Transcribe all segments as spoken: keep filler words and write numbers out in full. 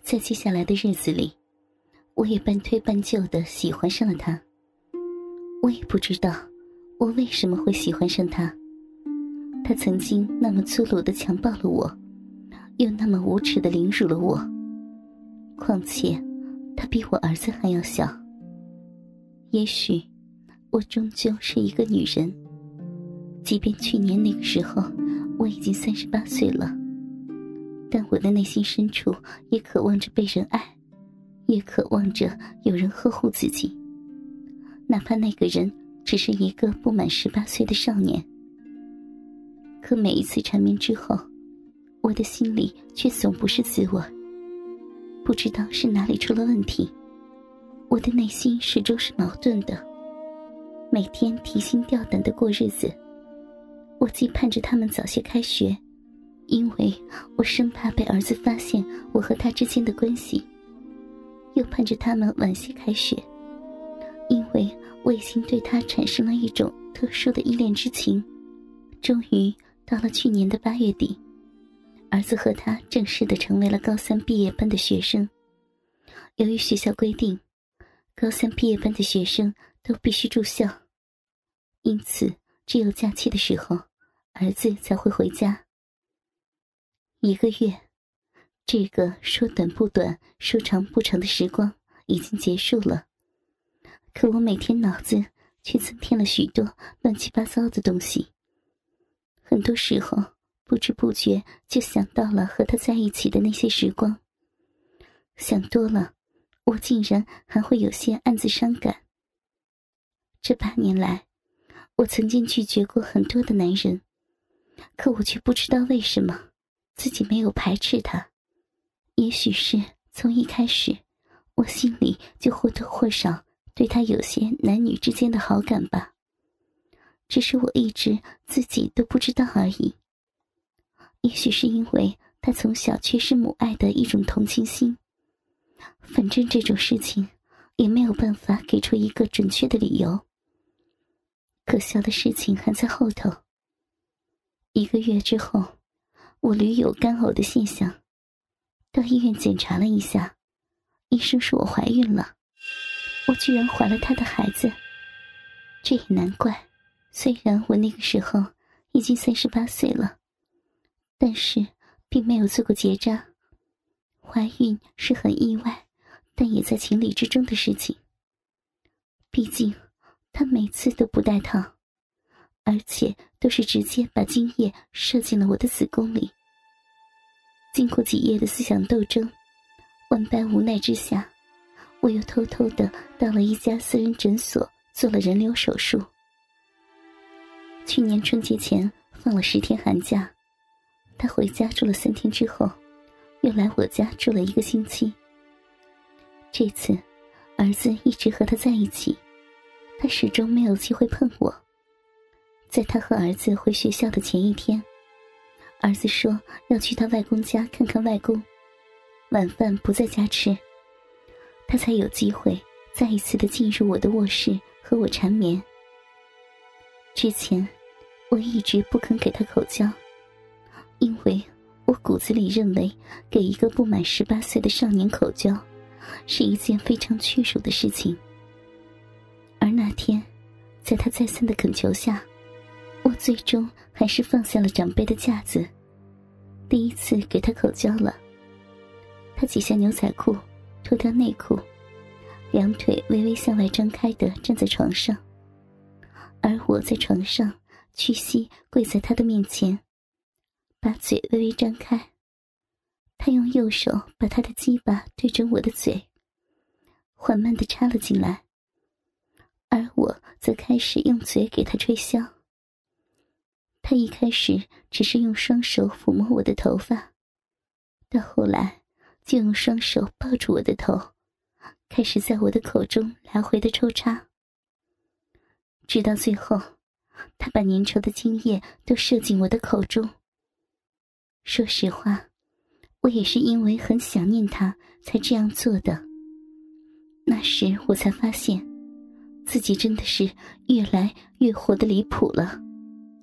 在接下来的日子里，我也半推半就地喜欢上了他。我也不知道我为什么会喜欢上他。他曾经那么粗鲁地强暴了我，又那么无耻地凌辱了我。况且他比我儿子还要小。也许我终究是一个女人，即便去年那个时候我已经三十八岁了，但我的内心深处也渴望着被人爱，也渴望着有人呵护自己，哪怕那个人只是一个不满十八岁的少年。可每一次缠绵之后，我的心里却总不是滋味。不知道是哪里出了问题，我的内心始终是矛盾的，每天提心吊胆地过日子。我既盼着他们早些开学，因为我生怕被儿子发现我和他之间的关系，又盼着他们晚些开学，因为我已经对他产生了一种特殊的依恋之情。终于到了去年的八月底，儿子和他正式地成为了高三毕业班的学生。由于学校规定，高三毕业班的学生都必须住校，因此只有假期的时候，儿子才会回家。一个月，这个说短不短，说长不长的时光已经结束了。可我每天脑子却增添了许多乱七八糟的东西。很多时候不知不觉就想到了和他在一起的那些时光，想多了，我竟然还会有些暗自伤感。这八年来，我曾经拒绝过很多的男人，可我却不知道为什么自己没有排斥他。也许是从一开始，我心里就或多或少对他有些男女之间的好感吧，只是我一直自己都不知道而已。也许是因为他从小缺失母爱的一种同情心，反正这种事情也没有办法给出一个准确的理由。可笑的事情还在后头。一个月之后，我屡有干呕的现象，到医院检查了一下，医生说我怀孕了，我居然怀了他的孩子。这也难怪，虽然我那个时候已经三十八岁了，但是并没有做过结扎。怀孕是很意外，但也在情理之中的事情。毕竟他每次都不带套，而且都是直接把精液射进了我的子宫里。经过几夜的思想斗争，万般无奈之下，我又偷偷地到了一家私人诊所做了人流手术。去年春节前放了十天寒假，他回家住了三天之后，又来我家住了一个星期。这次儿子一直和他在一起，他始终没有机会碰我。在他和儿子回学校的前一天，儿子说要去他外公家看看外公，晚饭不在家吃，他才有机会再一次的进入我的卧室和我缠绵。之前我一直不肯给他口交，因为我骨子里认为给一个不满十八岁的少年口交是一件非常屈辱的事情。而那天在他再三的恳求下，我最终还是放下了长辈的架子，第一次给他口交了。他解下牛仔裤，脱掉内裤，两腿微微向外张开地站在床上，而我在床上屈膝跪在他的面前，把嘴微微张开。他用右手把他的鸡巴对准我的嘴，缓慢地插了进来，而我则开始用嘴给他吹箫。他一开始只是用双手抚摸我的头发，到后来就用双手抱住我的头，开始在我的口中来回的抽插，直到最后他把粘稠的精液都射进我的口中。说实话，我也是因为很想念他才这样做的。那时我才发现自己真的是越来越活得离谱了。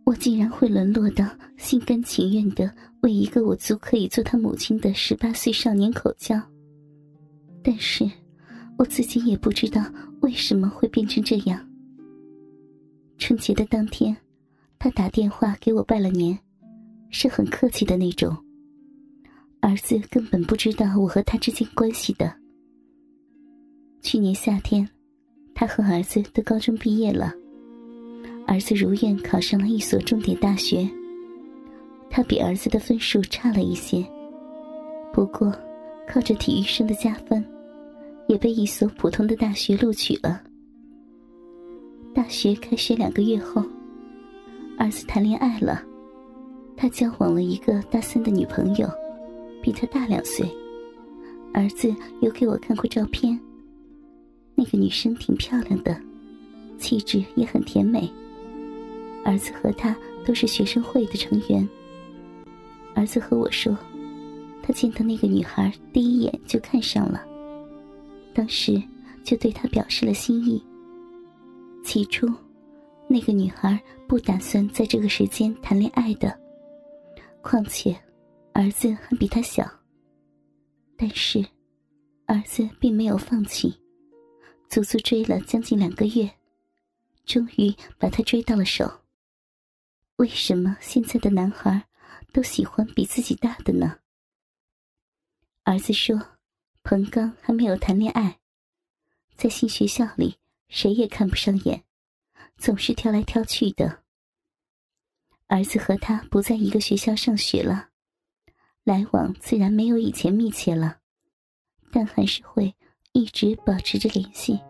我竟然会沦落到心甘情愿地为一个我足可以做他母亲的十八岁少年口交。但是我自己也不知道为什么会变成这样。春节的当天，他打电话给我拜了年，是很客气的那种。儿子根本不知道我和他之间关系的。去年夏天，他和儿子都高中毕业了，儿子如愿考上了一所重点大学，他比儿子的分数差了一些，不过靠着体育生的加分，也被一所普通的大学录取了。大学开学两个月后，儿子谈恋爱了，他交往了一个大三的女朋友，比他大两岁。儿子有给我看过照片，那个女生挺漂亮的，气质也很甜美。儿子和她都是学生会的成员。儿子和我说，他见到那个女孩第一眼就看上了，当时就对她表示了心意。起初那个女孩不打算在这个时间谈恋爱的，况且儿子还比她小。但是儿子并没有放弃，足足追了将近两个月，终于把她追到了手。为什么现在的男孩都喜欢比自己大的呢？儿子说，彭刚还没有谈恋爱，在新学校里谁也看不上眼，总是挑来挑去的。儿子和他不在一个学校上学了，来往自然没有以前密切了，但还是会一直保持着联系。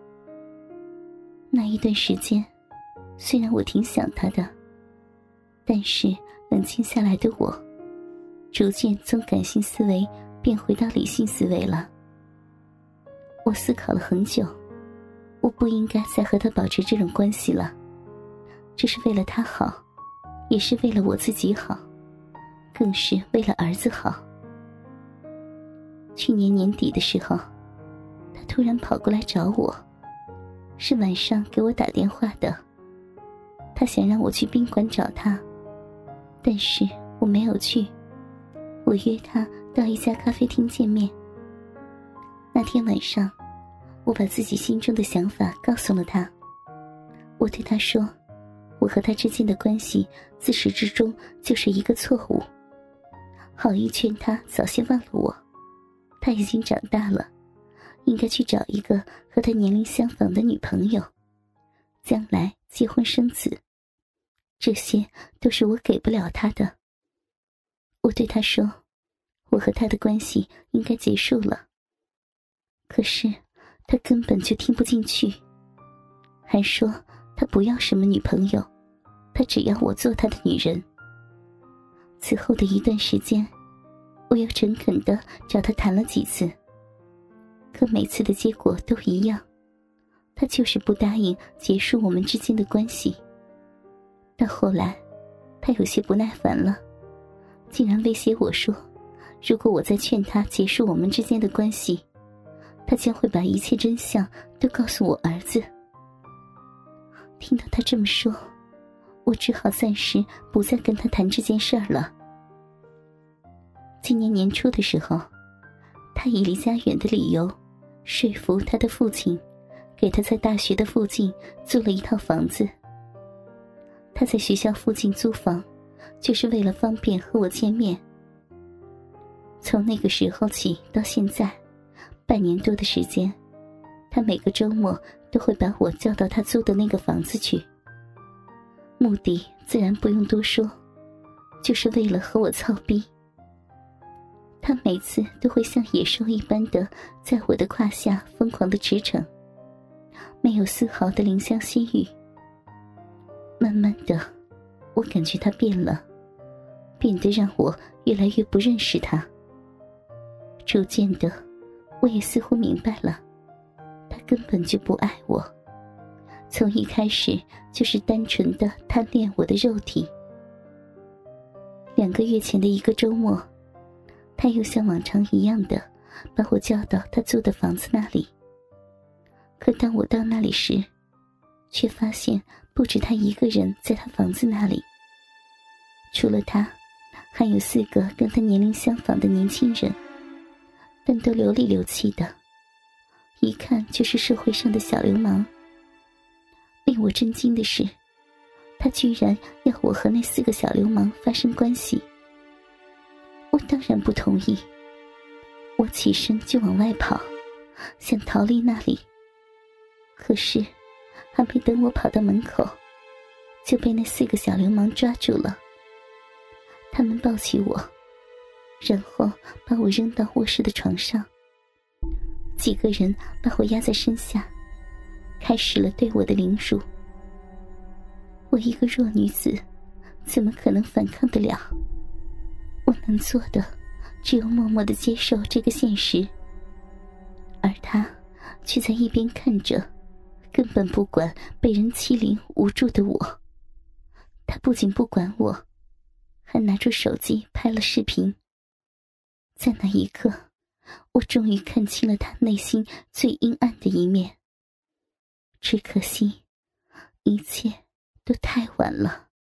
那一段时间，虽然我挺想他的，但是冷静下来的我，逐渐从感性思维变回到理性思维了。我思考了很久，我不应该再和他保持这种关系了，这是为了他好，也是为了我自己好，更是为了儿子好。去年年底的时候，他突然跑过来找我，是晚上给我打电话的。他想让我去宾馆找他，但是我没有去，我约他到一家咖啡厅见面。那天晚上，我把自己心中的想法告诉了他。我对他说，我和他之间的关系自始至终就是一个错误，好意劝他早些忘了我，他已经长大了，应该去找一个和他年龄相仿的女朋友，将来结婚生子，这些都是我给不了他的。我对他说，我和他的关系应该结束了，可是他根本就听不进去，还说他不要什么女朋友，他只要我做他的女人。此后的一段时间，我又诚恳地找他谈了几次，可每次的结果都一样，他就是不答应结束我们之间的关系。到后来，他有些不耐烦了，竟然威胁我说，如果我再劝他结束我们之间的关系，他将会把一切真相都告诉我儿子。听到他这么说，我只好暂时不再跟他谈这件事儿了。今年年初的时候，他以离家远的理由说服他的父亲给他在大学的附近租了一套房子。他在学校附近租房，就是为了方便和我见面。从那个时候起到现在半年多的时间，他每个周末都会把我叫到他租的那个房子去，目的自然不用多说，就是为了和我操逼。他每次都会像野兽一般的在我的胯下疯狂的驰骋，没有丝毫的怜香惜玉。慢慢的，我感觉他变了，变得让我越来越不认识他。逐渐的，我也似乎明白了，他根本就不爱我，从一开始就是单纯的贪恋我的肉体。两个月前的一个周末，他又像往常一样的把我叫到他租的房子那里。可当我到那里时，却发现不止他一个人在他房子那里， 除了他，还有四个跟他年龄相仿的年轻人，但都流里流气的，一看就是社会上的小流氓。令我震惊的是，他居然要我和那四个小流氓发生关系。我当然不同意，我起身就往外跑，想逃离那里。可是还没等我跑到门口，就被那四个小流氓抓住了。他们抱起我，然后把我扔到卧室的床上，几个人把我压在身下，开始了对我的凌辱。我一个弱女子，怎么可能反抗得了？我能做的只有默默地接受这个现实，而他却在一边看着，根本不管被人欺凌无助的我。他不仅不管我，还拿出手机拍了视频。在那一刻，我终于看清了他内心最阴暗的一面。只可惜，一切都太晚了。